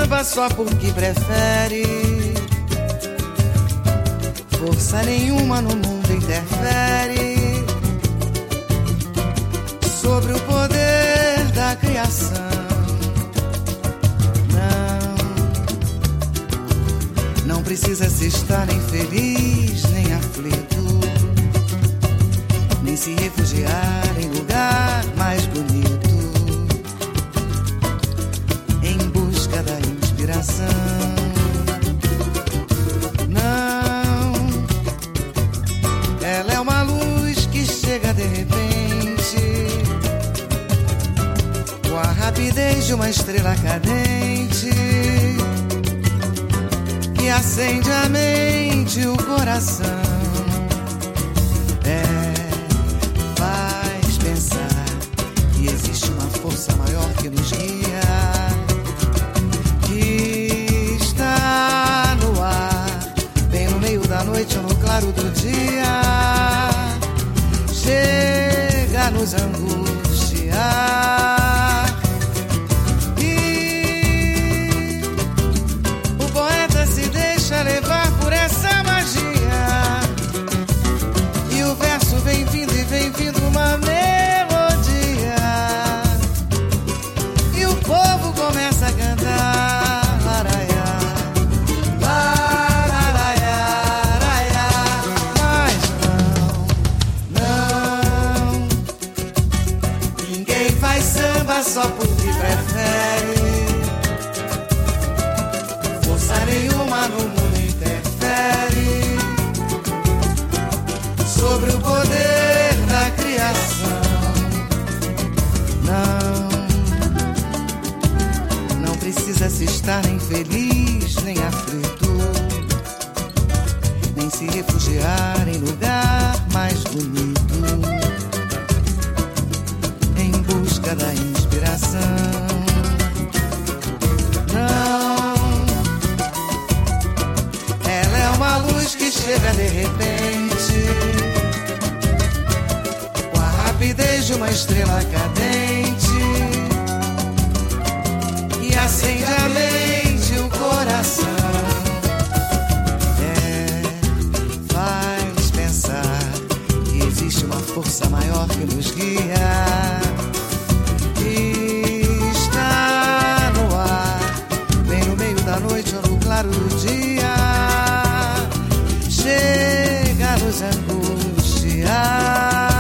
samba só porque prefere. Força nenhuma no mundo interfere sobre o poder da criação. Não precisa se estar nem feliz, nem aflito, nem se refugiar em lugar mais bonito, em busca da inspiração. Não, ela é uma luz que chega de repente, com a rapidez de uma estrela cadente, que acende a mente e o coração. Faz pensar que existe uma força maior que nos guia, que está no ar, bem no meio da noite ou no claro do dia, chega a nos angustiar. Levar por essa magia, e o verso vem vindo e vem vindo uma melodia, e o povo começa a cantar laraiá, laraiá, laraiá. Mas não, ninguém faz samba só porque prefere. Força nenhuma no mundo sobre o poder da criação. Não precisa se estar nem feliz, nem aflito, nem se refugiar em lugar mais bonito, em busca da inspiração. Ela é uma luz que chega de repente, com a rapidez de uma estrela cadente, e acende a mente e o coração. Faz pensar que existe uma força maior que nos guia, que está no ar, bem no meio da noite ou no claro do dia, chega a nos angustiar.